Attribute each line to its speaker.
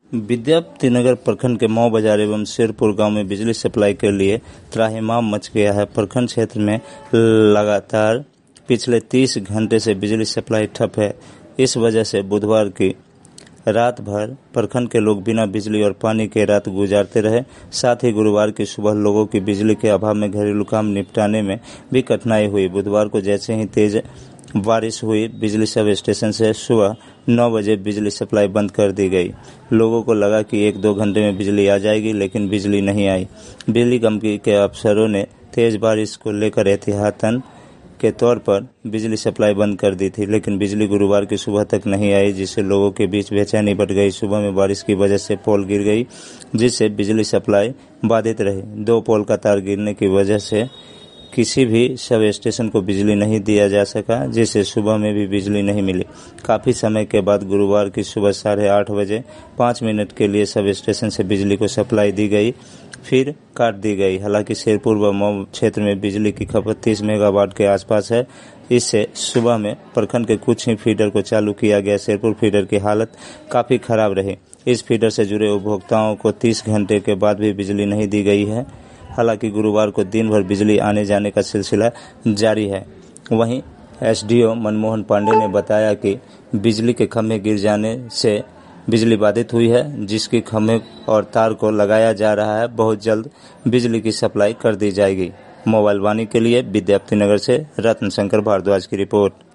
Speaker 1: विद्यापतिनगर प्रखंड के मऊ बाजार एवं शेरपुर गांव में बिजली सप्लाई के लिए त्राहिमाम मच गया है। प्रखंड क्षेत्र में लगातार पिछले 30 घंटे से बिजली सप्लाई ठप है। इस वजह से बुधवार की रात भर प्रखंड के लोग बिना बिजली और पानी के रात गुजारते रहे। साथ ही गुरुवार की सुबह लोगों की बिजली के अभाव में घरेलू काम निपटाने में भी कठिनाई हुई। बुधवार को जैसे ही तेज बारिश हुई, बिजली सब स्टेशन से सुबह 9 बजे बिजली सप्लाई बंद कर दी गई। लोगों को लगा कि 1-2 घंटे में बिजली आ जाएगी, लेकिन बिजली नहीं आई। बिजली कंपनी के अफसरों ने तेज बारिश को लेकर एहतियातन के तौर पर बिजली सप्लाई बंद कर दी थी, लेकिन बिजली गुरुवार की सुबह तक नहीं आई, जिससे लोगों के बीच बेचैनी बढ़ गई। सुबह में बारिश की वजह से पोल गिर गई, जिससे बिजली सप्लाई बाधित रही। 2 पोल का तार गिरने की वजह से किसी भी सब स्टेशन को बिजली नहीं दिया जा सका, जिससे सुबह में भी बिजली नहीं मिली। काफी समय के बाद गुरुवार की सुबह 8:30 बजे 5 मिनट के लिए सब स्टेशन से बिजली को सप्लाई दी गई, फिर काट दी गई। हालांकि शेरपुर व मऊ क्षेत्र में बिजली की खपत 30 मेगावाट के आसपास है। इससे सुबह में प्रखंड के कुछ ही फीडर को चालू किया गया। शेरपुर फीडर की हालत काफी खराब रही। इस फीडर से जुड़े उपभोक्ताओं को 30 घंटे के बाद भी बिजली नहीं दी गई है। हालांकि गुरुवार को दिन भर बिजली आने जाने का सिलसिला जारी है। वहीं एसडीओ मनमोहन पांडे ने बताया कि बिजली के खंभे गिर जाने से बिजली बाधित हुई है, जिसकी खंभे और तार को लगाया जा रहा है। बहुत जल्द बिजली की सप्लाई कर दी जाएगी। मोबाइल वाणी के लिए विद्यापतिनगर से रत्न शंकर भारद्वाज की रिपोर्ट।